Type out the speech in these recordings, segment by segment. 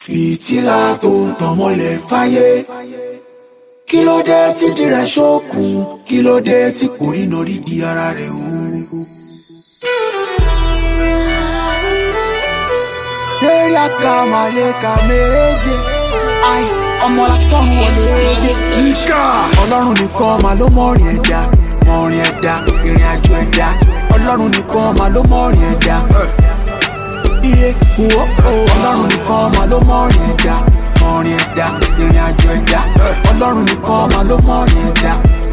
Fìtílà tó ń tàn mọ́lẹ̀ fáyé. Kí ló dé tí dìrẹ̀ ṣókùn? Kí ló dé tí kò rí norí di ara rẹ̀ o? Sẹ́rí àkàmà lè kà méje. Ai, ọmọ látọ̀run wọlé dé. Níkà! Ọlọ́run nìkan mà ló mọ̀rin ẹ̀dá. Mọ̀rin ẹ̀dá, ìrìn àjò ẹ̀dá. Ọlọ́run nìkan mà ló mọ̀rin ẹ̀dá. Iye wo Ọlọ́run nìkan mà ló mọ̀rin ẹ̀dá. Mọ̀rin ẹ̀dá, ìrìn àjò ẹ̀dá. Ọlọ́run nìkan mà ló mọ̀rin ẹ̀dá.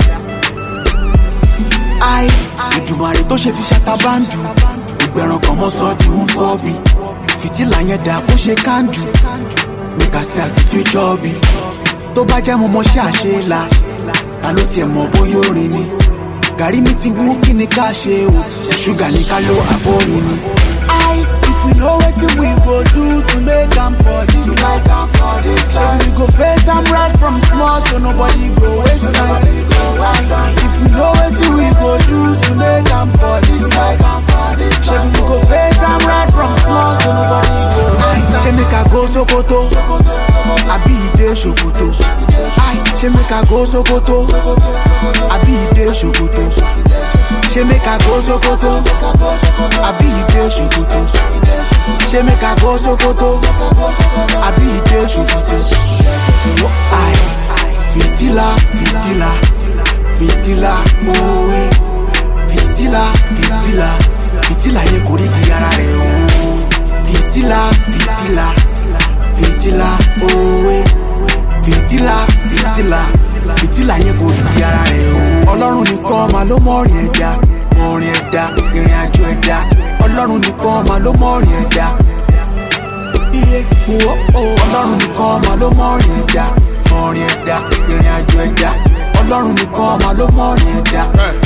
Ai, Èdùmàrè tó ṣe ti ṣàtàbàǹdù. Ìgbẹ̀ràn kan mọ́ sọ di ń fọ́ bí. Fìtílà yẹn dà bó ṣe kándù. Make I see as the future be. Tó bá jẹ́ mo mọ ṣé àṣelà. Ta ló tiẹ̀ mọ̀ bóyá orin ni. Gàrí mi ti wú kí ni ká ṣe o. Ṣúgà ní ká ló àbórin ni. If we know wetin we go do to make am for this life, we go face am right from small so nobody go waste time. If we know wetin we go do to make am for this life, we go face am right from small so nobody go waste time. Ṣé make I go Sokoto? Àbí ìdè Sokoto? Ṣé make I go Sokoto? Àbí ìdè Sokoto? Ṣé make I go Sokoto? Àbí ìdè Sokoto? Ṣé make I go Sokoto? Àbí ìdè Sokoto? Ai, fìtílà, fìtílà, fìtílà, òwe. Fìtílà, fìtílà, fìtílà yẹn kò rí di ara rẹ̀ o. Fìtílà, fìtílà, fìtílà, òwe. Fìtílà, fìtílà, fìtílà yẹn kò rí di ara rẹ̀ o. Ọlọ́run nìkan mà ló mọ̀rin ẹ̀dá. Mọ̀rin ẹ̀dá, ìrìn àjò ẹ̀dá. Ọlọ́run nìkan mà ló mọ̀rin ẹ̀dá. Iye wo Ọlọ́run nìkan mà ló mọ̀rin ẹ̀dá. Mọ̀rin ẹ̀dá, ìrìn àjò ẹ̀dá. Ọlọ́run nìkan mà ló mọ̀rin ẹ̀dá.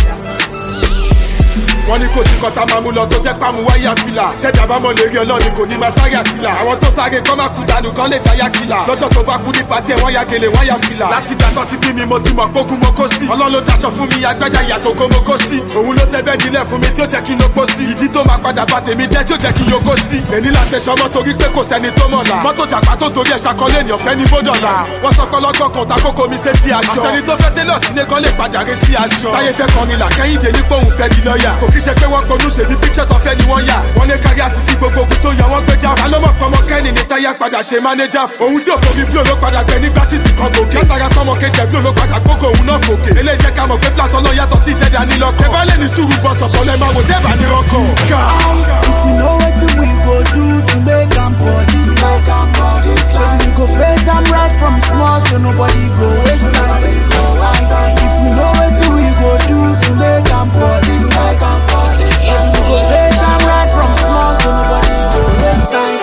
Wọ́n ní kò sí kọta máa mú lọ tó jẹ́ pàmò wáyà fìlà. Tẹ́jà bá mọ̀ lérí ọlọ́ni kò ní máa sáré àtìlà. Àwọn tó sáré kọ́ máa kú dànù kan lè jáyà kìlà. Lọ́jọ́ tó bá kú ní pàtí ẹ̀ wọ́n ya gèlè wọ́n ya fìlà. Láti ìgbà tó ti bí mi mo ti mọ̀ pógun mo kó sí. Ọlọ́run ló daṣọ fún mi agbájá ìyàtọ̀ kó mo kó sí. Òun ló tẹ́ bẹ́ẹ̀ nílẹ̀ fún mi tí ó jẹ́ kí n lóko sí. Ìdí tó máa padà bá tèmi jẹ́ tí ó jẹ́ kí n yókó sí. Èní là tẹ̀sọ́ mọ́ torí pé kò sẹ́ni tó mọ̀ la. Mọ́tò jàpá tó torí ẹ̀ ṣàkọlé ní ọ̀fẹ́ ní bódọ̀là. Wọ́n sọ pé ọlọ́gbọ́n kan ta kókó mi sétí aṣọ. Àṣẹni tó fẹ́ tẹ́lọ̀ sílé kan lè padà retí aṣọ. Táyé fẹ́ kọrin là Kẹ́hìndé ní pé òun fẹ́ di lọ́ọ̀yà. Kò kí ṣe pé wọ́n konú ṣèbí píkṣọ̀ tó fẹ́ ni wọ́n yà. Wọ́n lé kárí àti tí gbogbo ogun tó yọ wọ́n gbéjà. Alọ́mọ̀ pọmọ kẹ́ni ní táyà padà ṣe mánéjà. Òun tí òfò mi bló ló padà gbẹ nígbà tí sì kan gòkè. Látara pọmọ kejì bló ló padà gbógo òun náà fòkè. Eléyìí jẹ́ ká mọ̀ pé pílàsọ náà yàtọ̀ sí ìtẹ́jà nílọ́kọ̀. Ẹ bá lè ní sùúrù bọ̀ sọ̀pọ̀ lẹ́ máa wò débà ní rọ́kọ̀. If we know wetin we go do to make am for this life, we go face am right from small so nobody go waste time. If we know wetin we go do to make am for this life, we go face am right from small so nobody go waste time.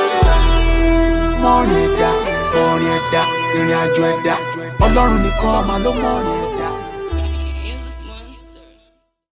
Mọ̀rin ẹ̀dá, ìrìn àjò ẹ̀dá. Ọlọ́run nìkan mà ló mọ̀rin ẹ̀dá.